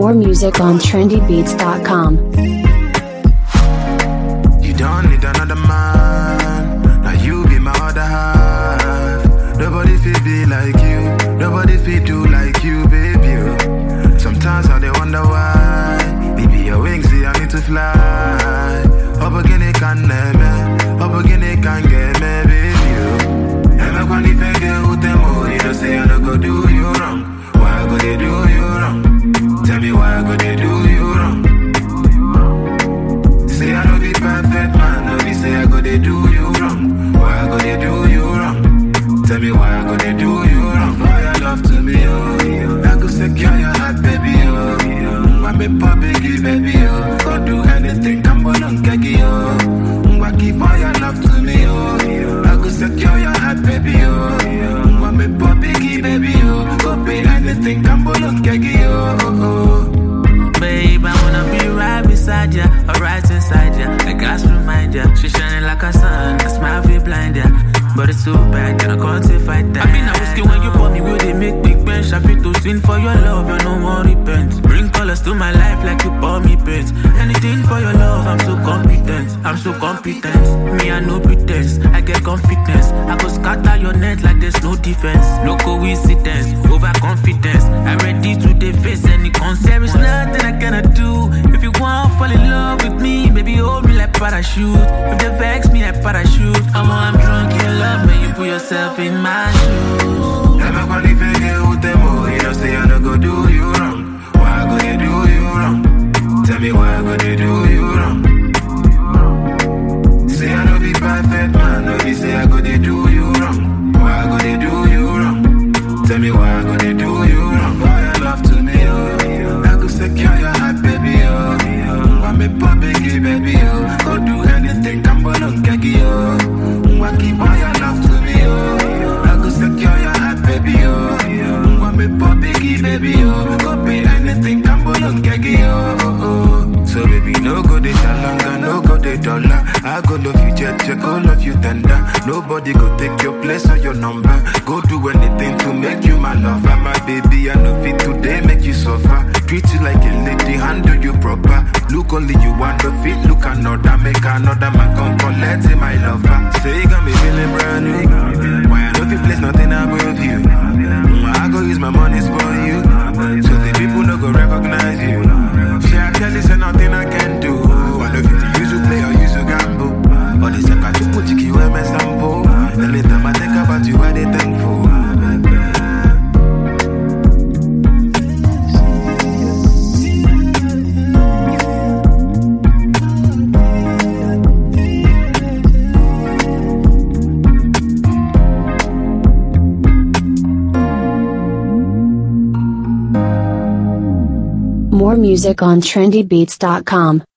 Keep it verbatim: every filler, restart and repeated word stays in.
More music on trendy beats dot com. You don't need another man. Now you be my other half. Nobody feel be like you. Nobody feel do like you, baby. Sometimes I they wonder why. Baby, your wings say I need to fly. Up again it can never. Up again it can get me, baby. And I can't even get who them more. You don't say I don't go do you wrong. Why go they do you wrong? Tell me why go they do you wrong? Say I don't be perfect man. No, they say I go they do you wrong. Why go they do you wrong? Tell me why go they do you wrong? For your love to me, oh, I go secure your heart, baby, oh. I be public, baby, oh. Go do anything, come on, on kegi, oh. I give all your love to me, oh. I go secure your heart, baby, oh. I be public, baby, oh. Go pay anything, come on, on kegi, oh. Babe, I wanna be right beside ya, or right inside ya. I gotta remind ya, she's shining like a sun. I smile feel blind ya, but it's too bad, can I quantify that? I mean, I whiskey when you pour me, will they make big bench? I feel to sin for your love, I don't want repent. Bring colors to my life like you pour me paint. Anything for your love, I'm so competent. I'm so competent. Me, I no pretense. I get confidence. I go scatter your net like there's no defense. No coincidence, overconfidence. I'm ready to face any consequence. There is nothing I cannot do. If you want to fall in love with me, baby, hold me like parachute. If they vex me, I parachute. I'm I'm drunk in love, man, you put yourself in my shoes. Never gonna figure out them more. You don't say I don't go do you wrong. Why go they do you wrong? Tell me why go they do you wrong? Say I don't be perfect, man. No, they say I go they do you wrong. Why go they do you wrong? Tell me why go they do you wrong? For your love to me, oh. I go secure your heart, baby, oh. I'm a public, baby, oh. Go do anything, come on, on kegi, oh. I give all your love to me, oh. I go secure your heart, baby, oh. I'm a public, baby, oh. Go pay anything, come on, on kegi, oh. So baby, no go de shalanga, no go de dollar. I go love you jet, jet, go love you tender. Nobody go take your place or your number. Go do anything to make you my lover. My baby, I know fit today, make you suffer. Treat you like a lady, handle you proper. Look only you want the fit, look another. Make another man come collect my lover. Say you got me feeling brand new. Why I know if you place nothing above you. I go use my money for you. So the people no go recognize you. She I tell you say nothing I can do. I know if you use to play or use to gamble. But it's like I just put you where my sample. Anytime I think about you, I dey thankful. More music on trendy beats dot com.